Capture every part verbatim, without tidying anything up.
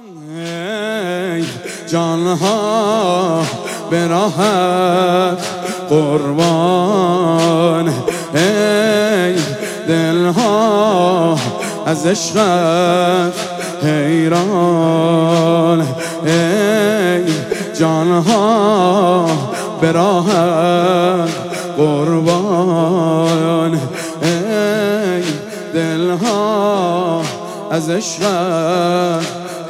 ای جانها به راحت قربان، ای دلها از عشقت حیران، ای جانها به راحت قربان، ای دلها از عشقت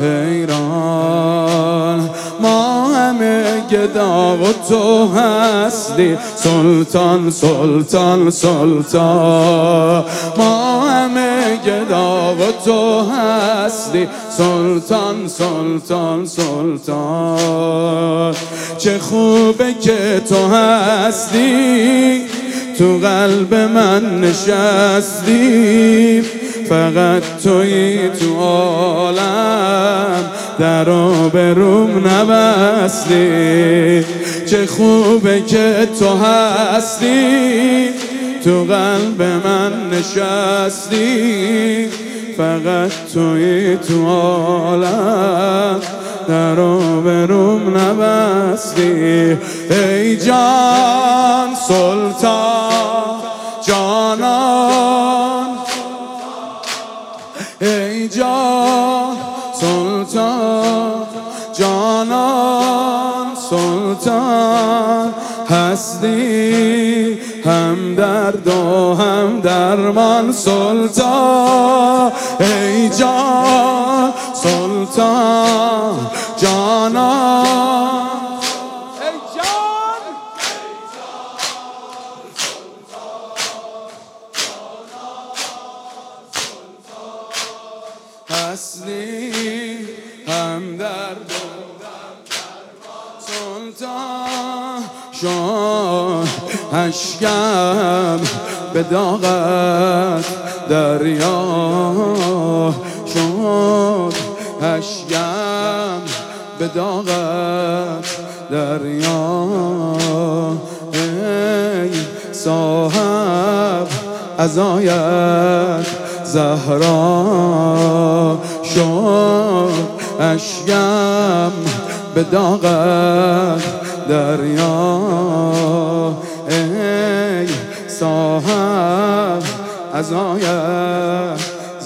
حیران. ما همه گدا و تو هستی سلطان سلطان سلطان، ما همه گدا و تو هستی سلطان سلطان سلطان. چه خوبه که تو هستی تو قلب من نشستی، فقط تویی تو عالم در و بروم نبستی. چه خوبه که تو هستی تو قلب من نشستی، فقط تویی تو عالم در و بروم نبستی. ای جان سلطان جانان، ای جان سلطان جانان سلطان، هستی هم درد و هم درمان سلطان. ای جان سلطان جانان، ای جان هستی هم درد و سلطان. شد اشکم به داغت دریا، شد اشکم به داغت دریا، ای صاحب عزایت زهرا، شد اشکم به داغت دریا، ای صاحب عزایت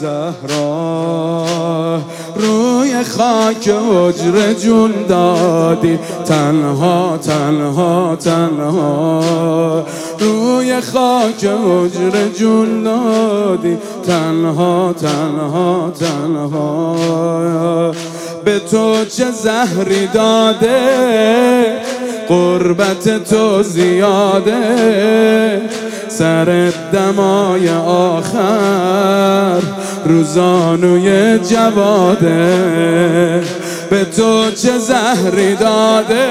زهرا. روی خاک حجره جون دادی تنها تنها تنها، روی خاک حجره جون دادی تنها تنها تنها. به تو چه زهری داده قربت تو زیاده، سر دمای آخر روزانوی جواده. به تو چه زهری داده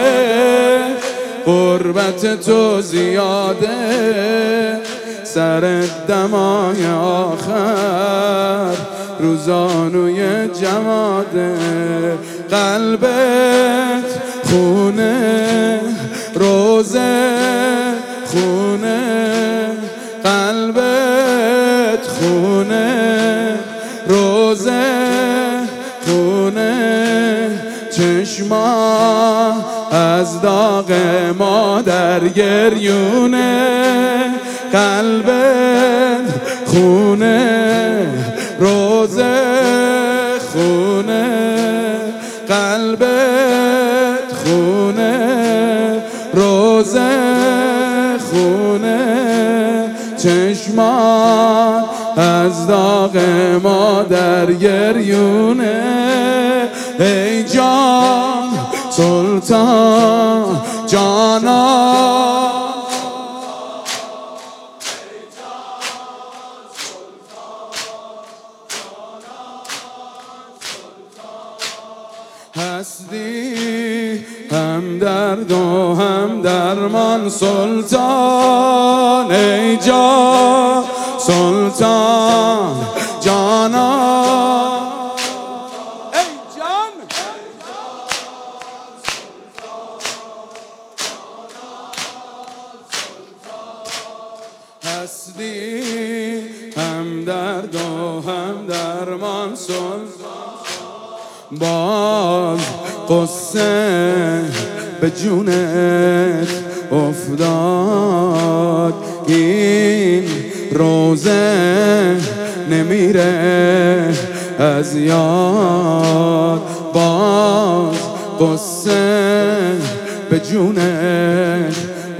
قربت تو زیاده، سر دمای آخر روزانوی جواده. قلبت خونه روزه خونه، قلبت خونه روزه خونه، چشما از داغ مادر گریونه. قلبت خونه روزه خونه، قلبت خونه روزه خونه، چشمان از داغ مادر گریونه. ای جان سلطان جانان، هستی هم درد و هم درمان سلطان. ای جان سلطان جانان، ای جان هستی هم درد و هم درمان سلطان. باز قصه به جونت افتاد، این روزه نمیره از یاد. باز قصه به جونت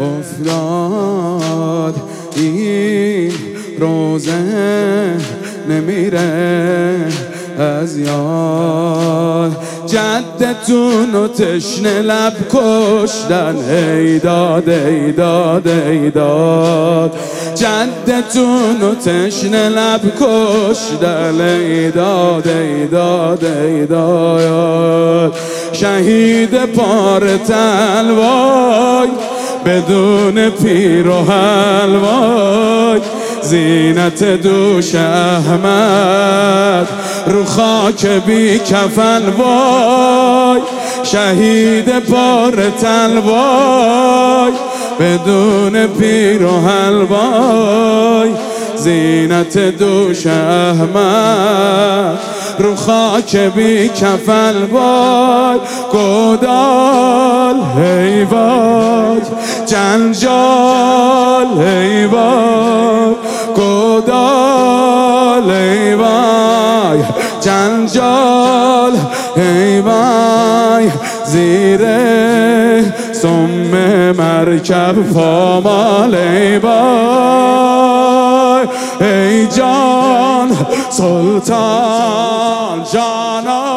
افتاد، این روزه نمیره از یاد. جدتون و تشنه لب کشتن، ای داد ای داد ای داد. جدتون و تشنه لب کشتن، ای داد ای داد ای داد. شهید پار تلوای بدون پیر و حلوای، زینت دوش احمد رو خاک بی کفن وای. شهید پار تلوای بدون پیر و حلوای، زینت دوش احمد رو خاک بی کفن وای. گودال ای وای، جنجال ای وای. گودال ای وای، جنجال ای وای. زیر سم مرکب پامال ای وای. ای جان سلطان جانا